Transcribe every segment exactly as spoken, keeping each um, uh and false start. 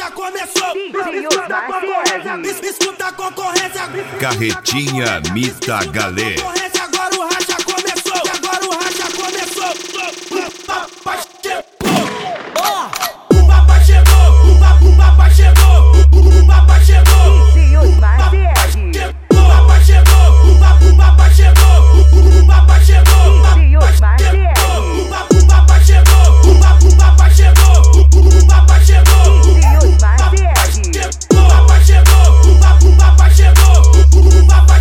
racha começou. Escuta a concorrência, escuta a concorrência. Carretinha Mita Galê. Agora o racha começou, agora o racha começou. O papai chegou, o papai chegou, o papai chegou, o papai chegou. O papai chegou, o papai chegou, o papai chegou. O papai chegou, o papai chegou, o papai chegou. O papai chegou, o papai chegou, o papai chegou. O papai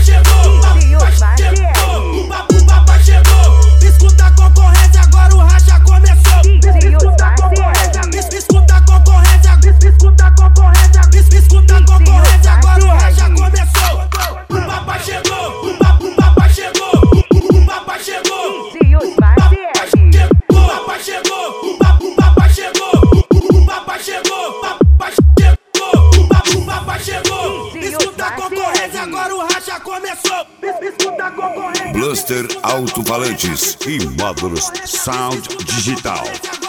chegou, escuta a concorrência, agora o racha começou. Escuta a concorrência, escuta a concorrência, escuta a concorrência, escuta a concorrência, agora o racha começou. O papai chegou, o papai chegou, o papai chegou. O papai chegou, o papai chegou, o papai chegou, o papai chegou, o papai chegou. Escuta a concorrência, agora o racha começou. Escuta a concorrência. Bluster Alto-Falantes e Módulos Sound Digital.